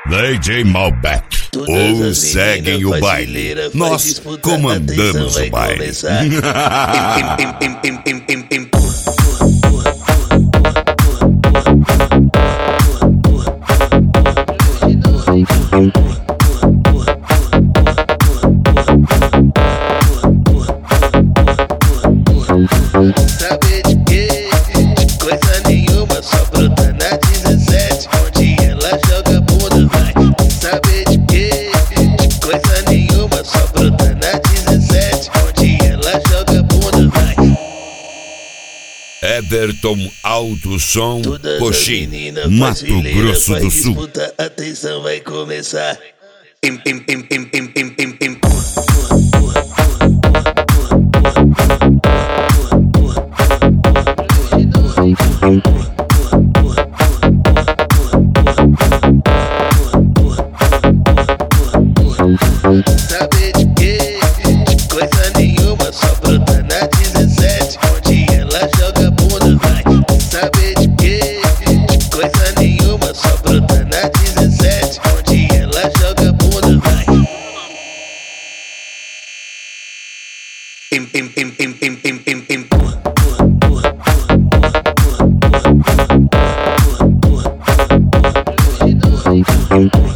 DJ Malbec, ou seguem o baile, nós comandamos o baile. Saber de quê? De coisa nenhuma, só brota na 17, onde ela joga bunda, vai. Saber de quê? De coisa nenhuma, só brota na 17, onde ela joga bunda, vai. Everton Alto Som, Coxim, Mato Mato Grosso do Sul. Disputa, atenção, vai começar. Pim, pim, pim, pim, pim, pim, pim, pim. Saber de quê? De coisa nenhuma, só brota na 17, onde ela joga bunda, vai. Saber de quê? De coisa nenhuma, só brota na 17, onde ela joga bunda, vai. Pim, pim, pim, pim, pim, pim, pim, pim. Pim,